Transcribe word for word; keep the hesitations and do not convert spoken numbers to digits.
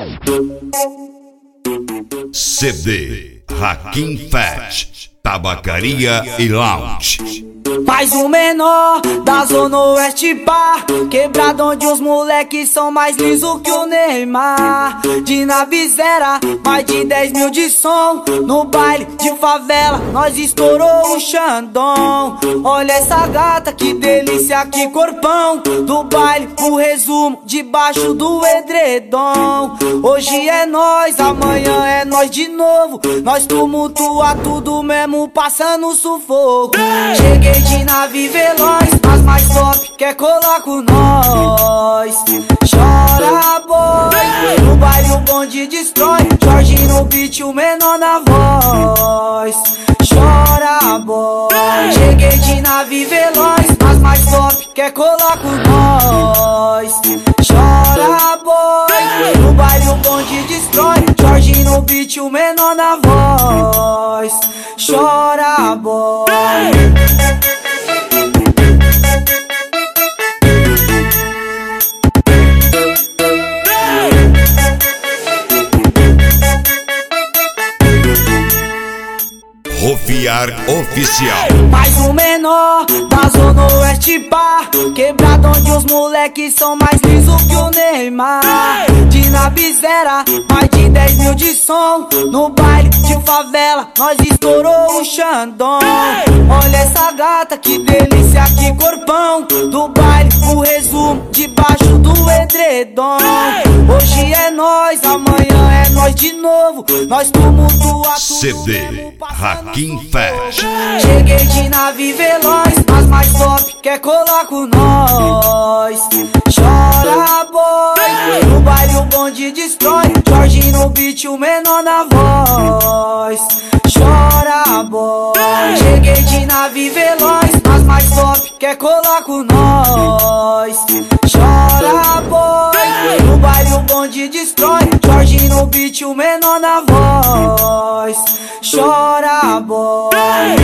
C D Hakim Fat, Tabacaria e Lounge. Mais um menor da Zona Oeste, pá, quebrado onde os moleques são mais liso que o Neymar. De Navizera, mais de dez mil de som. No baile de favela, nós estourou o Xandão. Olha essa gata, que delícia, que corpão. Do baile, o resumo, debaixo do edredom. Hoje é nós, amanhã é nós de novo. Nós tumultua tudo mesmo, passando sufoco. Cheguei de nave veloz, as mais top quer colar com nós. Chora boy, no baile o bonde destrói. Jorge no beat, o menor na voz. Chora boy, cheguei de nave veloz, as mais top quer colar com nós. Chora boy, no baile o bonde destrói. Jorge no beat, o menor na voz. Chora boy. Rofiar Oficial. Mais um menor da Zona Oeste, pá, quebrado onde os moleques são mais liso que o Neymar. De Navizera, mais de dez mil de som. No baile de favela, nós estourou o Xandão. Olha essa gata, que delícia, que corpão. Do baile, o resumo, debaixo do edredom. Hoje é nós, amanhã é nós de novo. Nós tumultua tudo. C D Hakim Fat. Cheguei de nave veloz, as mais top quer colar com nós. Chora boy, no baile o bonde destrói. Jorge no beat, o menor na voz. Chora boy, cheguei de nave veloz, as mais top quer colar com nós. Chora boy, no baile o bonde destrói. Jorge no beat, o menor na voz. Chora boy.